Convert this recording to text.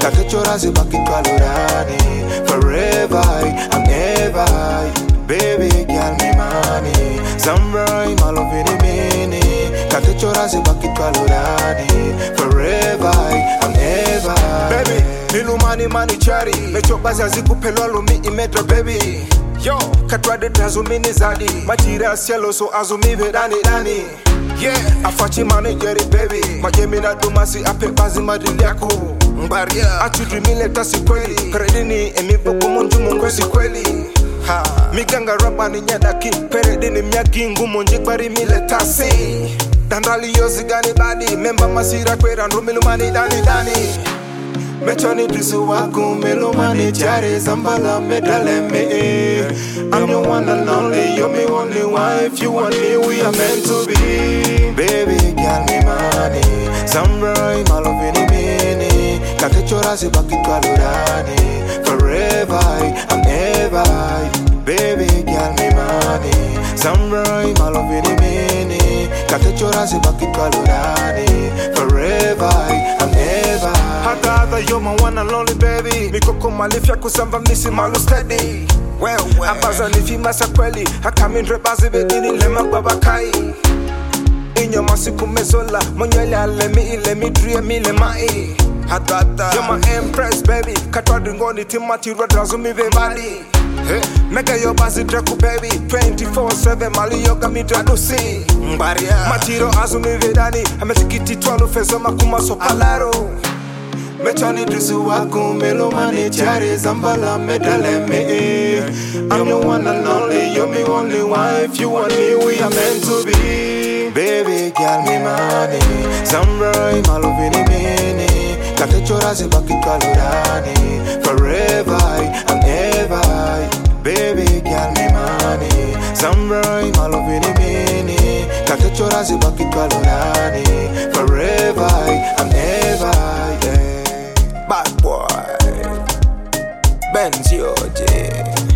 Kakechora zibaki twalurani. Forever and ever. Baby girl me money. Samurai my love in a mini. Kakechora zibaki twalurani. Forever and ever. Baby, nilu money chari. Mechobazi azikupelwa lumi imedra baby. Yo, katwade tazumini zadi. Majira cielo so azumi vedani dani. Yeah, afachi manager baby. Majemina dumasi ape bazi madili yako. Mbaria, achudrimile tasi kweli. Peredini emivogo monju mongozi kweli. Ha, miganga rapa ni nyadaki. Peredini miyagi ngumu njikbari mile tasi. Dandali yosi gani badi. Memba masira kwera nrumilu mani dani. Mechoni drisu waku melumani chari zambala medale me. I'm your one and only, you're my only wife. You and me, we are meant to be. Baby, girl, me money. Samurai, my love in a mini. Kakechora zibaki twalurani. Forever and ever. Baby, girl, me money. Samurai, my love in a mini. Kakechora zibaki twalurani. Forever and ever. Hatadha, you're my one and only baby. Mikoko malifya kusamba mnisi malu steady. Well, abaza nifi masa kweli. Hakamindre bazi bedini lema babakai. Inyo masiku mezola. Monywele alemi ilemi driye mile mai. Hatadha, you're my empress baby. Katwa dingoni timati radrazumi bebali. Mega yo bazi dreku baby. 24/7 mali yoga mi dradusi. Mbaria matiro azumi vedani. Ametikiti twanu fezo makuma sopalaro. Mechani drisu waku melumani chari zambala medale me. I'm your one and only, you're my only wife. You and me, we are meant to be. Baby girl me money. Samurai my love in a mini. Kakechora zibaki twalurani. Forever and ever. Baby girl me money. Samurai my love in a mini. Kakechora zibaki twalurani. Forever and ever. Yeah. Bad boy, Benji OJ.